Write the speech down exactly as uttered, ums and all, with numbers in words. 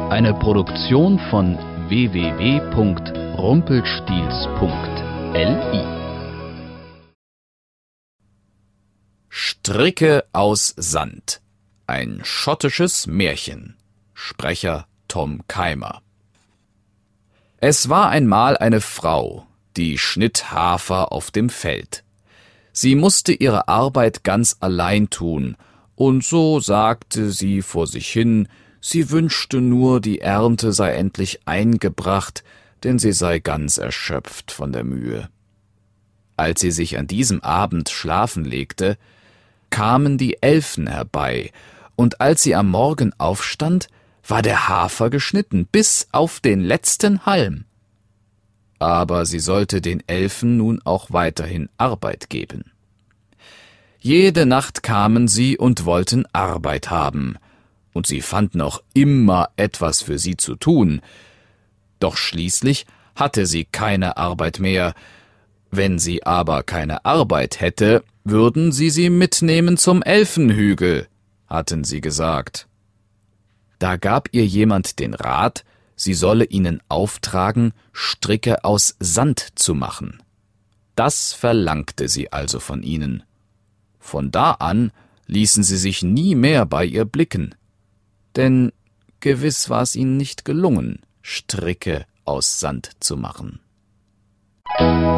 Eine Produktion von w w w punkt rumpelstiels punkt l i. Stricke aus Sand. Ein schottisches Märchen. Sprecher Tom Keimer. Es war einmal eine Frau, die schnitt Hafer auf dem Feld. Sie musste ihre Arbeit ganz allein tun, und so sagte sie vor sich hin, sie wünschte nur, die Ernte sei endlich eingebracht, denn sie sei ganz erschöpft von der Mühe. Als sie sich an diesem Abend schlafen legte, kamen die Elfen herbei, und als sie am Morgen aufstand, war der Hafer geschnitten, bis auf den letzten Halm. Aber sie sollte den Elfen nun auch weiterhin Arbeit geben. Jede Nacht kamen sie und wollten Arbeit haben, und sie fanden auch immer etwas für sie zu tun. Doch schließlich hatte sie keine Arbeit mehr. Wenn sie aber keine Arbeit hätte, würden sie sie mitnehmen zum Elfenhügel, hatten sie gesagt. Da gab ihr jemand den Rat, sie solle ihnen auftragen, Stricke aus Sand zu machen. Das verlangte sie also von ihnen. Von da an ließen sie sich nie mehr bei ihr blicken, denn gewiss war es ihnen nicht gelungen, Stricke aus Sand zu machen.